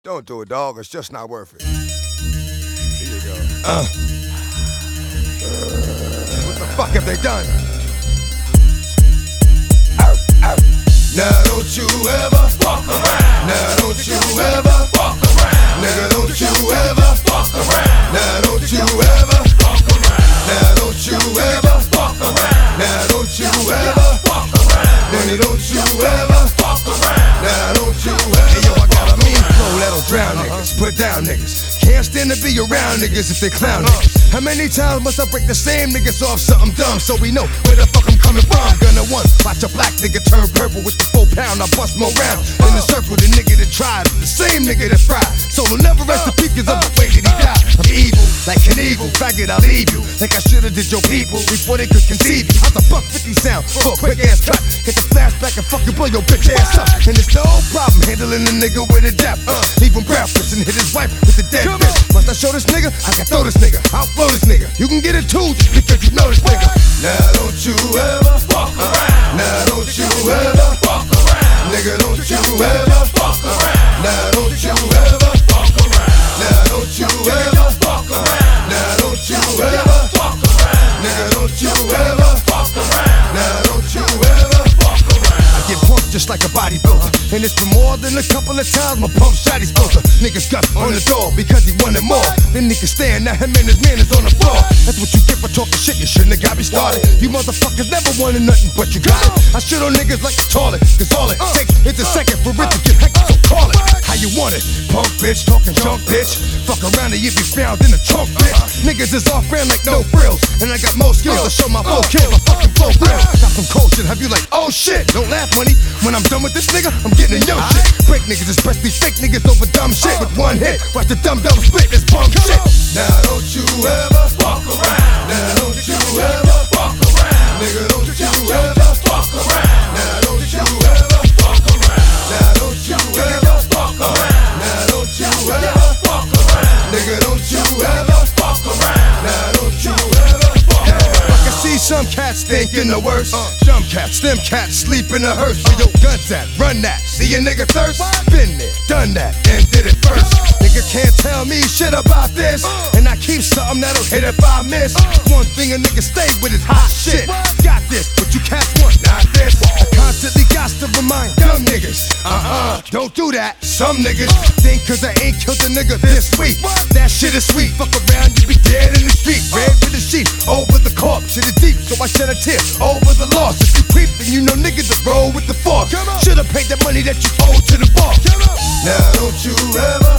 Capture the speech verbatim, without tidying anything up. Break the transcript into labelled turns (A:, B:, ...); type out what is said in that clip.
A: Don't do it, dog. It's just not worth it. Here you go. Uh. What the fuck have they done? Ow, ow. Now don't you ever fuck around. Now don't you ever fuck around. Nigga, don't you ever fuck around. Now don't you ever fuck around. Now don't you ever fuck around. Now don't you ever fuck around. Nigga, don't you ever fuck around. Now don't you ever. Hey, yo, I got a mean flow that'll drown niggas, put down niggas. Can't stand to be around niggas if they clown niggas. How many times must I break the same niggas off something dumb so we know where the fuck I'm coming from? Gonna one, watch a black nigga turn purple with the full pound. I bust more rounds in the circle. The nigga that tried, the same nigga that fried. So will never rest in peace 'cause of the way that he died. I'm evil, like an evil faggot. I'll leave you like I should've did your people before they could conceive you. How's the buck fifty sound for a quick ass cut? Hit the flashback and fucking blow your bitch ass up. And it's no problem handling a nigga with a depth. Uh, leave him breathless and hit his wife with the dead bitch. Must I show this nigga? I can throw this nigga. I'll blow this nigga. You can get it too just because you know this nigga. Now don't you ever fuck around. Now don't you ever fuck around. Nigga, don't you ever fuck around. Now don't you ever fuck around. Now don't you ever fuck around. Now don't you ever fuck around. Nigga, don't you ever fuck around. Now don't you ever fuck around. I get pumped just like a bodybuilder, and it's for more than a couple of times my pump shot he's supposed to. Niggas got on the door because he wanted more. Then niggas stand, now him and his man is on the floor. That's what you get for talking shit, you shouldn't have got me started. You motherfuckers never wanted nothing but you got it. I shit on niggas like the toilet, 'cause all it takes is a second for it to get hectic, so call it how you want it. Punk bitch, talking junk bitch. Fuck around and you be found in the trunk bitch. Niggas is off brand like no frills, and I got more skills to show my full kill. I fucking flow real. Got some cold shit, have you like, oh shit. Don't laugh, money. When I'm done with this nigga, I'm getting in your shit. Break niggas, especially fake niggas over dumb shit. With one hit, watch the dumb double split this punk shit. Now don't you ever fuck around. Now don't you ever fuck around. Nigga, don't you ever fuck around. Now don't you ever fuck around. Now don't you ever fuck around. Now don't you ever fuck around. Nigga, don't you ever fuck around. Now don't you ever fuck around. I can see some cats thinking the worst. Some cats, them cats sleep in the hearse. Where your guns at? Run that. See a nigga thirst? Been there, done that, and did it first. Nigga can't tell me shit about this, and I keep something that'll hit if I miss. One thing a nigga stay with is hot shit. Got this, but you cats want not this. I constantly got to remind dumb niggas, uh-uh, don't do that. Some niggas think 'cause I ain't killed a nigga this week, that shit is sweet. Fuck around, you be dead in the street. Red with the sheep, over the corpse. Shit is deep, so I shed a tear over the loss. If you creep, then you know niggas that roll with the force. Should've paid that money that you owe to the boss. Now don't you ever